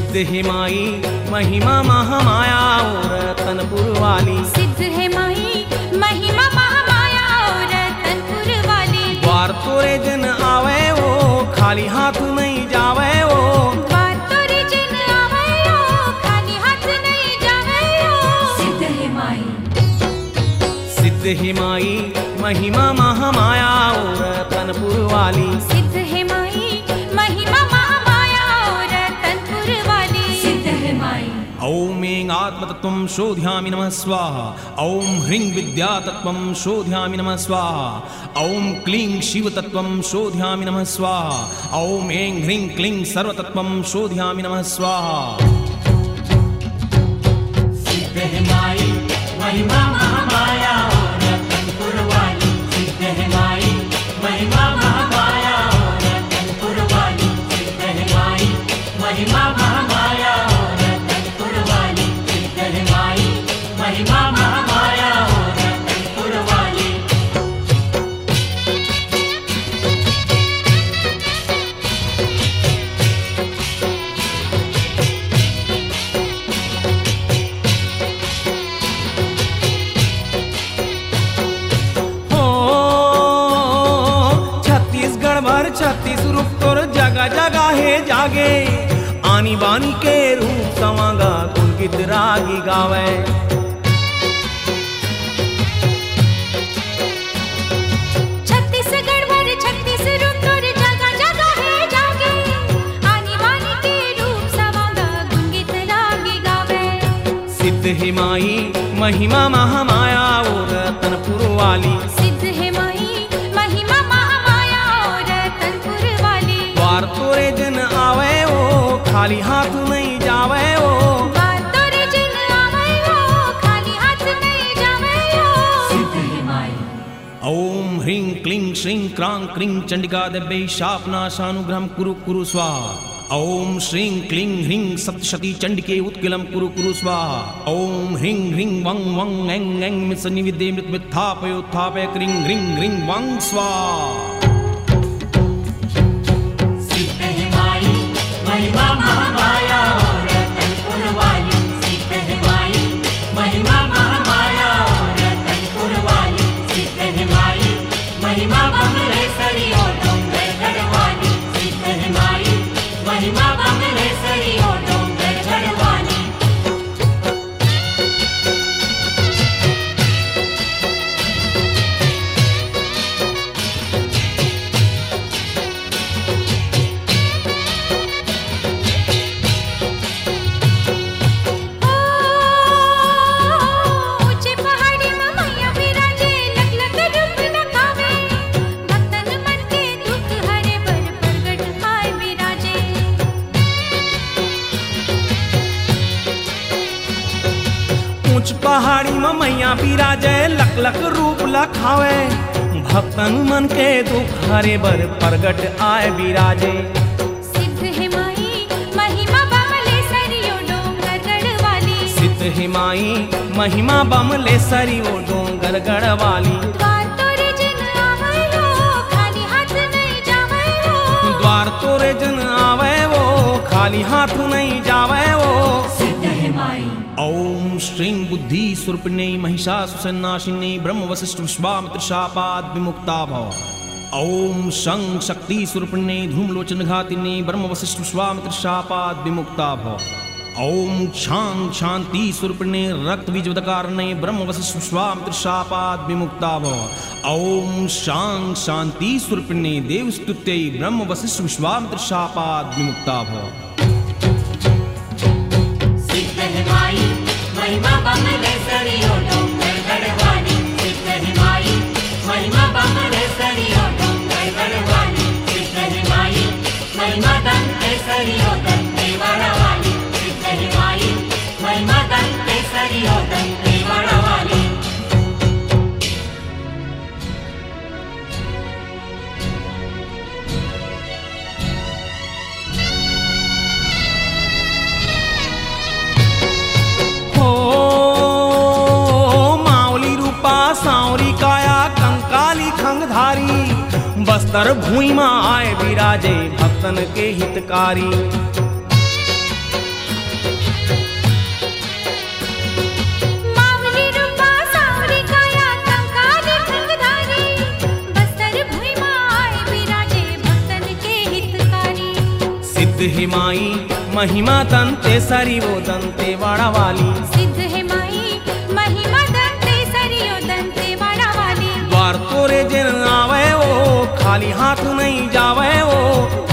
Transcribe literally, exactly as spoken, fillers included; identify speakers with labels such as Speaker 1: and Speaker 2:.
Speaker 1: सिद्ध है माई महिमा महामाया और रतनपुर वाली।
Speaker 2: सिद्ध है माई महिमा महामाया और रतनपुर वाली।
Speaker 1: द्वार तोरे जन आवे ओ खाली हाथ नहीं जावे ओ।
Speaker 2: द्वार तोरे जन आवे ओ खाली हाथ नहीं जावे ओ। सिद्ध है माई
Speaker 1: सिद्ध है माई महिमा महामाया और रतनपुर वाली।
Speaker 2: सिद्ध है माई महिमा महामाया और रतनपुर वाली। सिद्ध है माई।
Speaker 1: ॐ ऐं आत्मतत्त्वं शोधयामि नमः स्वाहा। ॐ ह्रीं विद्यातत्त्वं शोधयामि नमः स्वाहा। ॐ क्लीं शिवतत्त्वं शोधयामि नमः स्वाहा। ॐ ऐं ह्रीं क्लीं सर्वतत्त्वं शोधयामि नमः स्वाहा।
Speaker 3: सिद्ध है माई महिमा महामाया और रतनपुर वाली। सिद्ध है माई महिमा महामाया और रतनपुर वाली। सिद्ध है माई महिमा महामाया और रतनपुर वाली। सिद्ध है माई महिमा महामाया और रतनपुर वाली।
Speaker 1: छत्तीस रूप तोर जगह जगह है जागे। आनी बानी के रूप समागा कुल गीत रागी गावे।
Speaker 2: छत्तीसगढ़ भर छत्तीस रूप तोर जगह जगह है जागे। आनी बानी के रूप समागा कुल गीत रागी गावे।
Speaker 1: सिद्ध है माई महिमा महामाया और रतनपुर वाली।
Speaker 2: सिद्ध है माई महिमा महामाया और रतनपुर वाली।
Speaker 1: द्वार तोरे जन आवे ओ खाली हाथ नहीं जावे ओ।
Speaker 2: द्वार तोरे जन आवे ओ खाली हाथ नहीं जावे ओ।
Speaker 3: सिद्ध है माई।
Speaker 1: ॐ ह्रीं क्लीं श्रीं क्रां क्रीं चंडिका देव्यै शापनाशानुग्रहं कुरु कुरु स्वाहा। ॐ श्रीं क्लीं ह्रीं सप्तशती चंडिके उत्किलं कुरु कुरु स्वाहा। ॐ ह्रीं ह्रीं वं वं ऐं ऐं मित्सन्निविद्ये मृत्युत्थापयोत्थापय क्रीं ह्रीं ह्रीं वं स्वाहा।
Speaker 3: सिद्ध है माई महिमा महामाया और रतनपुर वाली। सिद्ध है माई महिमा महामाया और रतनपुर वाली। सिद्ध है माई महिमा बमलेश्वरी और डोंगरगढ़ वाली। सिद्ध है माई महिमा बमलेश्वरी और डोंगरगढ़ वाली।
Speaker 2: ऊंचे पहाड़ी में मैया विराजे। लख लख रूप दिखावे। भक्तन मन के दुख हरे बर प्रगट आए विराजे।
Speaker 1: ऊंच पहाड़ी में मैया बिराजे। लख लख रूप लखावे। भक्तन मन के दुख हरे बर प्रगट आए बिराजे।
Speaker 2: सिद्ध है माई महिमा बमलेश्वरी ओ डोंगरगढ़ वाली।
Speaker 1: सिद्ध है माई महिमा बमलेश्वरी ओ डोंगरगढ़ वाली।
Speaker 2: द्वार तोरे जन आवे ओ खाली हाथ नहीं जावे ओ।
Speaker 1: द्वार तोरे जन आवे वो खाली हाथ नहीं जावे वो।
Speaker 3: सिद्ध है माई।
Speaker 1: ॐ श्रीं बुद्धि स्वरूपिण्यै महिषासुरनाशिन्यै ब्रह्म वसिष्ठ विश्वामित्र शापात् विमुक्ता भव। ॐ शं शक्ति स्वरूपिण्यै धूमलोचन घातिन्यै ब्रह्म वसिष्ठ विश्वामित्र शापात् विमुक्ता भव। ॐ क्षां शांति स्वरूपिण्यै रक्त बीजवदकारिण्यै ब्रह्म वसिष्ठ विश्वामित्र शापात् विमुक्ता भव। ॐ शां शांति स्वरूपिण्यै देवस्तुत्यै ब्रह्म वसिष्ठ विश्वामित्र शापात् विमुक्ता भव।
Speaker 3: सिद्ध है माई महिमा बमलेश्वरी और डोंगरगढ़ वाली। सिद्ध है माई महिमा बमलेश्वरी और डोंगरगढ़ वाली। सिद्ध है माई महिमा दंतेश्वरी और दंतेवाड़ा वाली। सिद्ध है माई महिमा दंतेश्वरी और दंतेवाड़ा वाली।
Speaker 1: सांवरी काया कंकाली खंगधारी। बस्तर भूमि में आए विराजे भक्तन के हितकारी। सिद्ध है माई महिमा दंते सरी वो दंते वाड़ा वाली।
Speaker 2: सिद्ध है माई महिमा दंते सरियो दंते वाड़ा वाली।
Speaker 1: द्वार तोरे जिन आवे वो खाली हाथ नहीं जावे वो